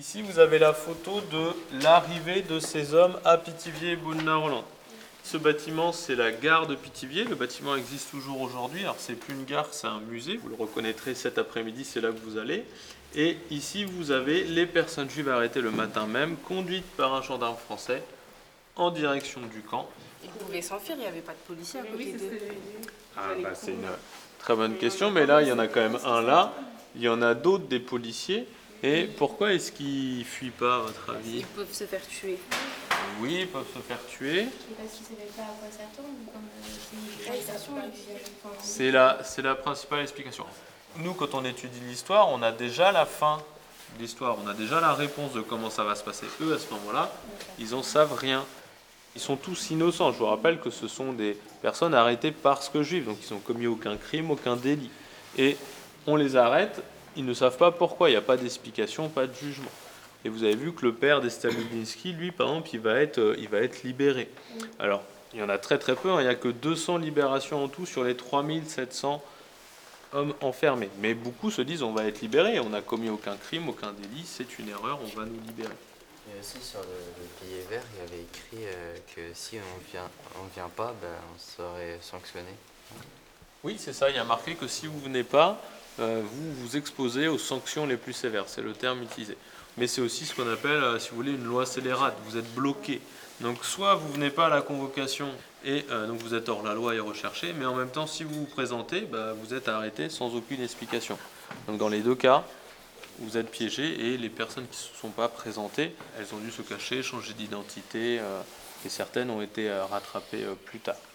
Ici, vous avez la photo de l'arrivée de ces hommes à Pithiviers et Beaune-la-Rolande. Ce bâtiment, c'est la gare de Pithiviers. Le bâtiment existe toujours aujourd'hui. Alors, c'est plus une gare, c'est un musée. Vous le reconnaîtrez cet après-midi, c'est là que vous allez. Et ici, vous avez les personnes juives arrêtées le matin même, conduites par un gendarme français en direction du camp. Ils pouvaient s'enfuir, il n'y avait pas de policiers à côté d'eux. C'est une très bonne question, mais là, il y en a quand même un là. Il y en a d'autres des policiers. Et pourquoi est-ce qu'ils ne fuient pas, à votre avis? Ils peuvent se faire tuer. Oui, ils peuvent se faire tuer. Parce qu'ils ne savaient pas à quoi s'attendre, comme c'est une réalisation. C'est la principale explication. Nous, quand on étudie l'histoire, on a déjà la fin de l'histoire, on a déjà la réponse de comment ça va se passer. Eux, à ce moment-là, ils n'en savent rien. Ils sont tous innocents. Je vous rappelle que ce sont des personnes arrêtées parce que juives, donc ils n'ont commis aucun crime, aucun délit. Et on les arrête, ils ne savent pas pourquoi, il n'y a pas d'explication, pas de jugement. Et vous avez vu que le père d'Estelle Lubinski, lui, par exemple, il va être libéré. Alors, il y en a très très peu, hein. Il n'y a que 200 libérations en tout sur les 3700 hommes enfermés. Mais beaucoup se disent on va être libéré, on n'a commis aucun crime, aucun délit, c'est une erreur, on va nous libérer. Et aussi sur le billet vert, il y avait écrit que si on vient pas, on serait sanctionné. Oui, c'est ça, il y a marqué que si vous ne venez pas, vous vous exposez aux sanctions les plus sévères, c'est le terme utilisé. Mais c'est aussi ce qu'on appelle, si vous voulez, une loi scélérate, vous êtes bloqué. Donc soit vous ne venez pas à la convocation et donc vous êtes hors la loi et recherché, mais en même temps, si vous vous présentez, vous êtes arrêté sans aucune explication. Donc dans les deux cas, vous êtes piégé et les personnes qui ne se sont pas présentées, elles ont dû se cacher, changer d'identité et certaines ont été rattrapées plus tard.